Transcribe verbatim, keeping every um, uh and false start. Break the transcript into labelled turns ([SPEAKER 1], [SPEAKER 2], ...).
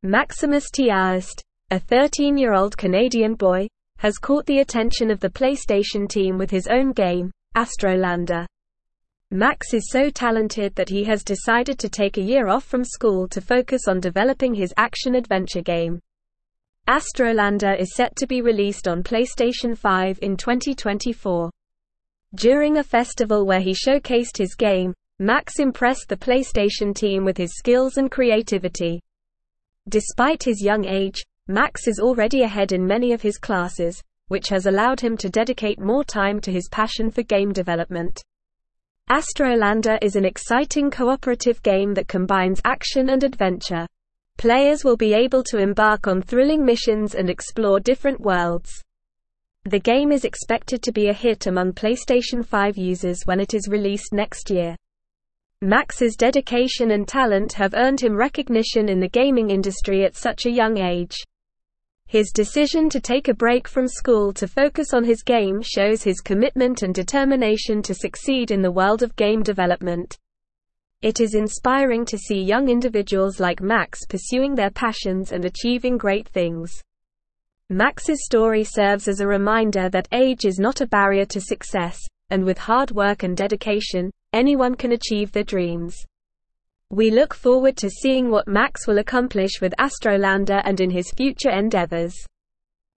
[SPEAKER 1] Maximus Tiaist, a thirteen-year-old Canadian boy, has caught the attention of the PlayStation team with his own game, Astrolander. Max is so talented that he has decided to take a year off from school to focus on developing his action-adventure game. Astrolander is set to be released on PlayStation five in twenty twenty-four. During a festival where he showcased his game, Max impressed the PlayStation team with his skills and creativity. Despite his young age, Max is already ahead in many of his classes, which has allowed him to dedicate more time to his passion for game development. Astrolander is an exciting cooperative game that combines action and adventure. Players will be able to embark on thrilling missions and explore different worlds. The game is expected to be a hit among PlayStation five users when it is released next year. Max's dedication and talent have earned him recognition in the gaming industry at such a young age. His decision to take a break from school to focus on his game shows his commitment and determination to succeed in the world of game development. It is inspiring to see young individuals like Max pursuing their passions and achieving great things. Max's story serves as a reminder that age is not a barrier to success, and with hard work and dedication, anyone can achieve their dreams. We look forward to seeing what Max will accomplish with Astrolander and in his future endeavors.